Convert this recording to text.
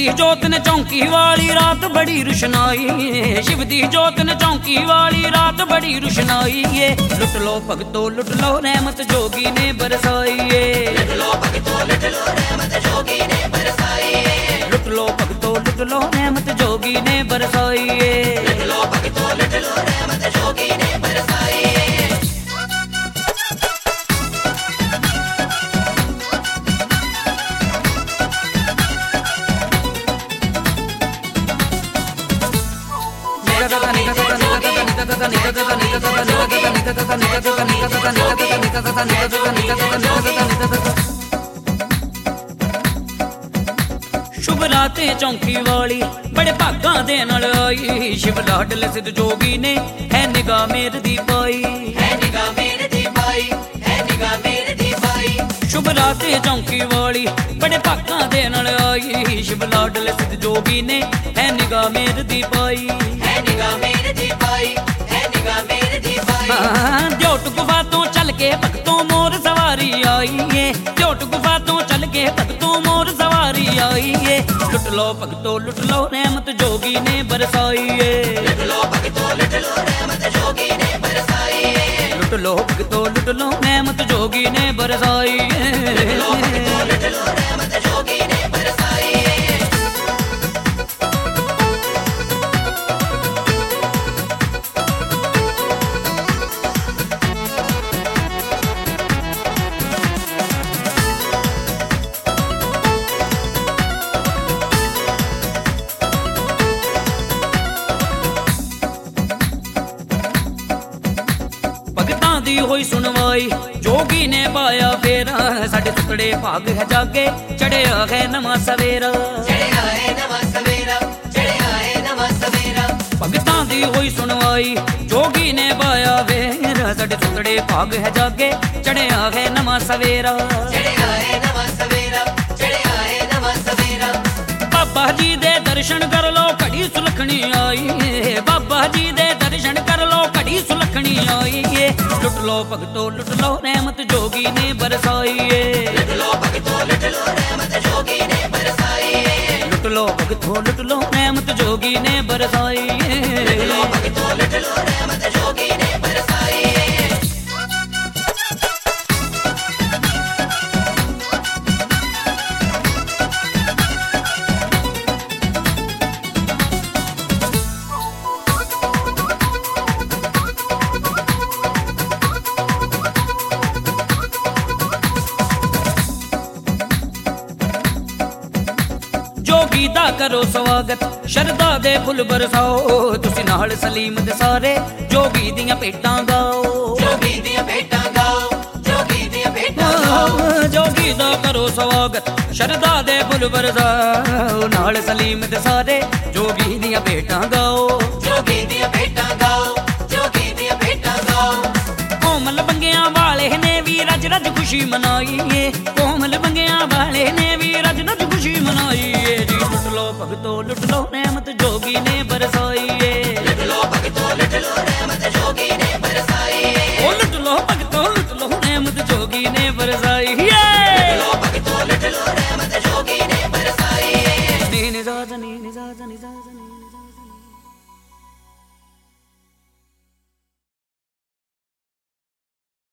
दी जोत ने चौंकी वाली रात बड़ी रुशनाई, शिव दी जोत ने चौंकी वाली रात बड़ी रुशनाई। लुट लो भगतो लुट लो रहमत जोगी ने बरसाई। लुट लो भगतो लुट लो रहमत जोगी ने बरसाई। लुट लो भगतो लुट लो रहमत जोगी ने बरसाई। लुट लो भगतो लुट लो रहमत जोगी ने बरसाई। शुभ राते चौंकी वाली बड़े भागा दे नाल आई, शिव लाडले सिद्ध जोगी ने है निगाह मेर दी पाई। है निगाह मेर दी पाई। है निगाह मेर दी पाई। शुभ राते चौंकी वाली बड़े भागा दे नाल आई, शिव लाडले सिद्ध जोगी ने है निगाह मेर दी पाई। है निगाह मेर दी पाई। है निगाह मेर दी पाई। द्योट गुफा तो चल के भगतों मोर सवारी आई है। द्योट गुफा तो चल के भगतों मोर सवारी आई है। लुट लो भगतो लुट लो रहमत जोगी ने बरसाई। लुट लो भगतो लुट लो रहमत जोगी ने बरसाई। लुट लो भगतो लुट लो रहमत जोगी ने बरसाई। लुट लो भगतो लुट लो रहमत जोगी ने बरसाई। दी होई सुनवाई जोगी ने पाया फेरा, साडे सुतड़े भाग है जागे चढ़िया है नवा सवेरा। चढ़िया है नवा सवेरा। चढ़िया है नवा सवेरा। भगतां दी होई सुनवाई जोगी ने पाया फेरा, साडे सुतड़े भाग है जागे चढ़िया है नवा सवेरा। चढ़िया है नवा सवेरा। चढ़िया है नवा सवेरा। बाबा जी दे दर्शन कर लो घड़ी सुलखनी आई। बाबा जी दे दर्शन कर लो घड़ी सुलखनी आई। लुट लो भगतो लुट लो रहमत जोगी ने बरसाई। लुट लो भगतो लुट लो रहमत जोगी ने बरसाई। लुट लो भगतो लुट लो रहमत जोगी ने बरसाई। लुट लो भगतो लुट लो रहमत जोगी ने बरसाई। जोगी दा करो स्वागत शरदा दे फुल बरसाओ, तुसी नाल सलीम दे सारे जोगी दियां भेटां गाओ। जोगी दियां भेटां गाओ। जोगी दियां भेटां गाओ। जोगी दा करो स्वागत शरदा दे फुल बरसाओ, नाल सलीम दे सारे जोगी दियां भेटां गाओ। जोगी दियां भेटां गाओ। जोगी दियां भेटां गाओ। कोमल बंगियां वाले ने भी रज रज खुशी मनाई। कोमल बंगियां वाले ने भी रज रज खुशी मनाई। लुट लो भगतो लुट लो रहमत जोगी ने बरसाई। लुट लो भगतो लुट लो रहमत जोगी ने बरसाई। ओ लुट लो भगतो लुट लो रहमत जोगी ने बरसाई। लुट लो भगतो लुट लो रहमत जोगी ने बरसाई। नी नि जा नी नि जा नी जा नी।